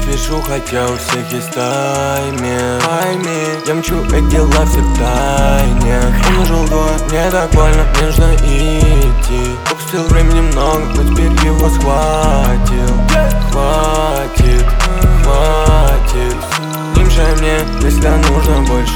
спешу, хотя у всех есть тайминг. Пойми, я мчу эти дела все в тайне. Он ушел год, мне так больно, мне нужно идти. Упустил времени много, но теперь его схватил. Хватит, хватит. Не мешай мне, если нужно больше.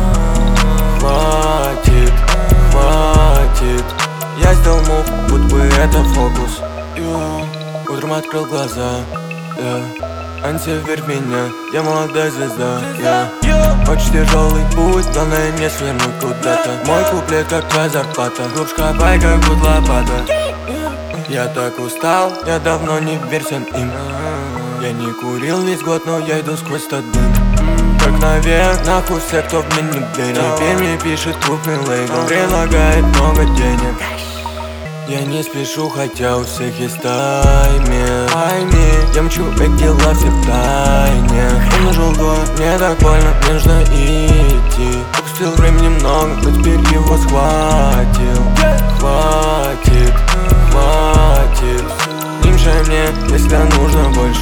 Хватит, хватит. Я сделал мув, будто бы это фокус. Утром открыл глаза, они все верят в меня, я молодая звезда, Очень тяжелый путь, главное не свернуть куда-то. Мой куплет как твоя зарплата, глубже копай, как будто лопата. Я так устал, я давно не верен им. Я не курил весь год, но я иду сквозь тот дым. Как наверх, нахуй все, кто в меня не верит. Теперь мне пишет крупный лейбл, предлагает много денег. Я не спешу, хотя у всех есть тайминг. Пойми, я мчу эти дела все в тайне. Он ушел год, мне так больно, мне нужно идти. Упустил времени много, но теперь его схватил. Хватит, хватит. Не мешай мне, если нужно больше.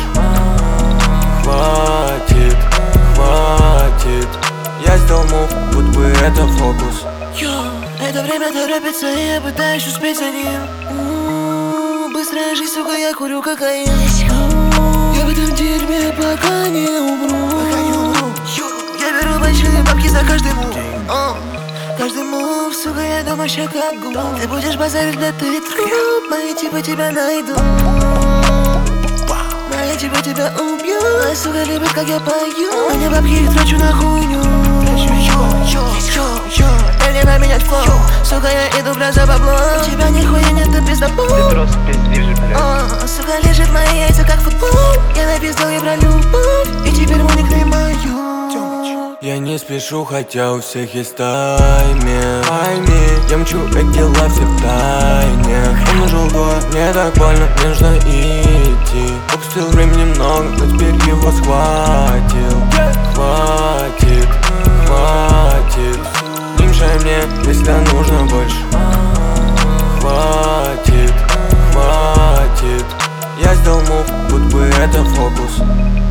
Хватит, хватит. Я сделал мув, будто бы это фокус. Это время торопится, и я пытаюсь успеть за ним. Быстрая жизнь, сука, я курю кокаин. Я в этом дерьме, пока не умру. Я беру большие бабки за каждый мув. Каждый мув, сука, я дома ща как глуп. Ты будешь базарить, да ты труп. Мои типа тебя найдут. Мои типа тебя убьют. Моя сука любит, как я пою. А не бабки их трачу на хуйню. Дай мне поменять флоу. Сука, я иду, бля, за бабло. У тебя нихуя нет, ты пиздобол. Ты просто пиздишь, блядь. Сука, лежит мои яйца, как футбол. Я напиздал ей про любовь, и теперь мой никнейм мою. Я не спешу, хотя у всех есть тайминг. Пойми, я мчу эти дела все в тайне. Он ушел год, мне так больно, мне нужно идти. Упустил времени много, но теперь его схватил. Хватит, хватит. Не мешай мне, если нужно больше. Хватит, хватит. Я сделал мув, будто бы это фокус.